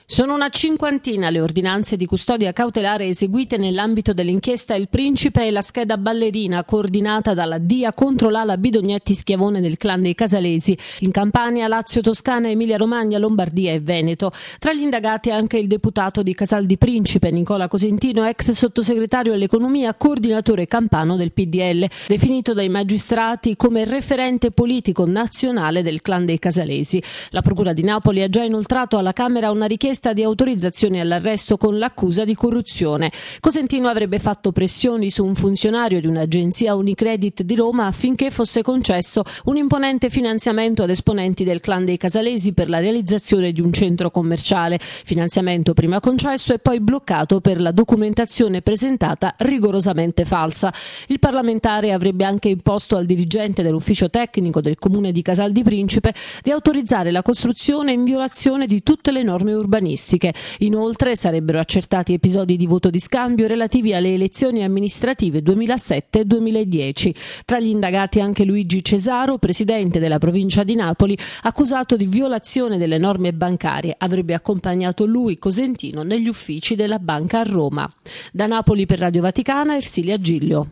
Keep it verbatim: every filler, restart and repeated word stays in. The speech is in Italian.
Sono una cinquantina le ordinanze di custodia cautelare eseguite nell'ambito dell'inchiesta Il Principe e la scheda ballerina, coordinata dalla D I A contro l'ala Bidognetti Schiavone del clan dei Casalesi, in Campania, Lazio, Toscana, Emilia-Romagna, Lombardia e Veneto. Tra gli indagati anche il deputato di Casal di Principe, Nicola Cosentino, ex sottosegretario all'economia, coordinatore campano del P D L, definito dai magistrati come referente politico nazionale del clan dei Casalesi. La Procura di Napoli ha già inoltrato alla Camera una richiesta di autorizzazione all'arresto con l'accusa di corruzione. Cosentino avrebbe fatto pressioni su un funzionario di un'agenzia Unicredit di Roma affinché fosse concesso un imponente finanziamento ad esponenti del clan dei Casalesi per la realizzazione di un centro commerciale. Finanziamento prima concesso e poi bloccato per la documentazione presentata rigorosamente falsa. Il parlamentare avrebbe anche imposto al dirigente dell'ufficio tecnico del comune di Casal di Principe di autorizzare la costruzione in violazione di tutte le norme urbanistiche. Inoltre sarebbero accertati episodi di voto di scambio relativi alle elezioni amministrative duemilasette e duemiladieci. Tra gli indagati anche Luigi Cesaro, presidente della provincia di Napoli, accusato di violazione delle norme bancarie. Avrebbe accompagnato lui, Cosentino, negli uffici della banca a Roma. Da Napoli per Radio Vaticana, Ersilia Giglio.